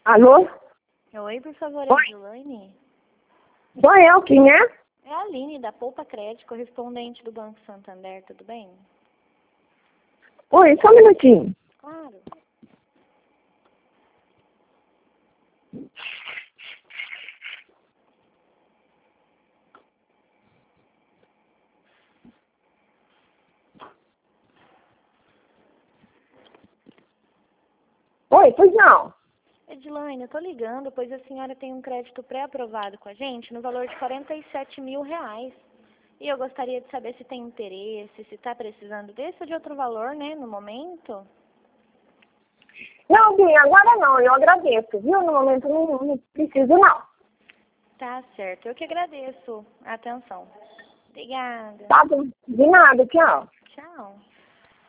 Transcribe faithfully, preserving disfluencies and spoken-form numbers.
Alô? Oi, por favor, é a Dilane? Sou eu, quem é? É a Aline, da Poupa Crédito, correspondente do Banco Santander, tudo bem? Oi, só um minutinho. Claro. Oi, pois não. Edilane, eu tô ligando, pois a senhora tem um crédito pré-aprovado com a gente no valor de quarenta e sete mil reais. E eu gostaria de saber se tem interesse, se está precisando desse ou de outro valor, né, no momento. Não, Bia, agora não, eu agradeço, viu? No momento não, não preciso, não. Tá certo, eu que agradeço a atenção. Obrigada. Tá bom, de nada, tchau. Tchau.